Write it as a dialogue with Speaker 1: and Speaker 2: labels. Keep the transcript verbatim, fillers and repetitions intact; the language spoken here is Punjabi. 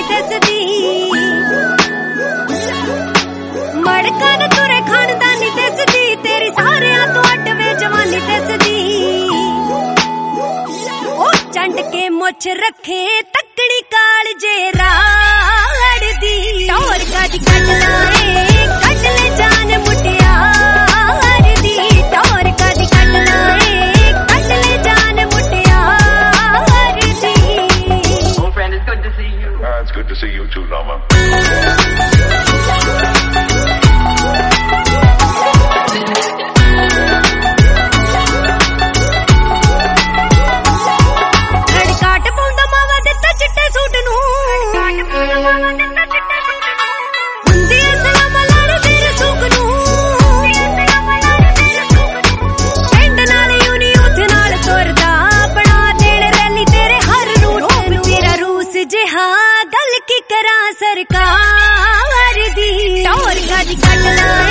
Speaker 1: ਨੀ ਦਿਸਦੀ ਮੜਕਾਂ ਨੂੰ ਤੁਰੇ ਖਾਨਦਾਨੀ ਨੀ ਦਿਸਦੀ ਤੇਰੀ ਸਾਰਿਆਂ ਤੋਂ ਅੱਡਵੇਂ ਜਵਾਨੀ ਦਿਸਦੀ ਉਹ ਚੰਡ ਕੇ ਮੁੱਛ ਰੱਖੇ ਤੱਕੜੀ ਕਾਲ ਜੇ ਰਾੜ ਦੀ ਟੌਰ ਕਾਦੀ ਕੱਢ ਲਾਏ ਕੱਢ ਲੈ ਜਾਨ ਮੁਟਿਆਰ ਦੀ ਟੌਰ ਕਾਦੀ ਕੱਢ ਲਾਏ ਕੱਢ ਲੈ ਜਾਨ ਮੁਟਿਆਰ ਦੀ
Speaker 2: Oh friend, it's good to see you.
Speaker 3: Ah, it's good to see you too, Lama.
Speaker 1: सरकार दी टौर कादी कट ला